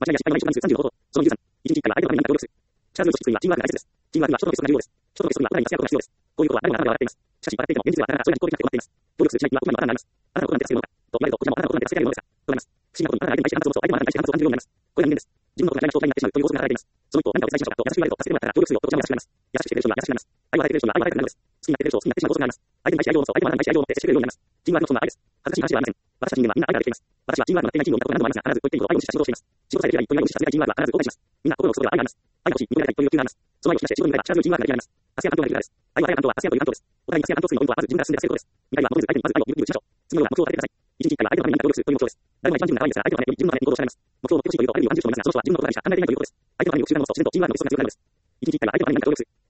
間違いなし、相手の数35ほど。その23、1日1回は相手のために何か協力する。シャーズの組はチームワークが大切です。チームワークは人との結束が重要です。人との結束にはお互いに助け合うことが必要です。こういうことは誰もが上がっています。しかし、笑っていても現実ではなかなかそれが実効的な人が待っています。協力するしないには困難になります。あなたのことなんて助けるものか。と言われると、こちらもあなたのことなんて助けられるものですか。となります。不思議なことにあなたが相手に対して反発を持つと相手もあなたに対して反発を感じるようになります。これが人間です。人間のことが何か人を擁するが働いています。その人を何かを手伝いしましょうかと優しく言われると助けてもらったら協力するよとこちらも優しくなります。優しくしてくれる人には優しくなります。愛を与えてくれる人には愛を与えたくなるのです。好きになってくれる人を好きになってしまう法則があります。相手に対して愛を持つと相手もあなたに対して愛を持って接してくれるようになります。チームワークのそんな愛です。恥ずかしい話ではありません。私たち人間はみんな愛ができています。私はチームワークのなっていないチームを見たこと何度もありますが、必ずこう言っていることを愛を無視した仕事をしています。仕事さえできればいいという愛を無視したチームワークは必ず崩壊します。みんな心の底では愛があります。愛が欲しい、認められたいという欲求があります。その愛を引き出して仕事に向けた力強いチームワークが出来上がります。アスヤ担当がいるからです。愛を与える担当はアスヤという担当です。お互いにアスヤ担当数のポイントはまず自分から進んで助けることです。二回は求めず相手にまず愛をゆっくりしましょう。次のような目標を立ててください。一日一回は相手のために何か協力するという目標です。誰もが一番自分が可愛いんですが、相手のために自分のために行動しられます。目標を目標しというと相手に安住していますが、その人は自分のことが何か考えていないということです。相手のためにをするためのそしてチームワークの一つが強くなるのです。一日一回は相手のために何か協力する。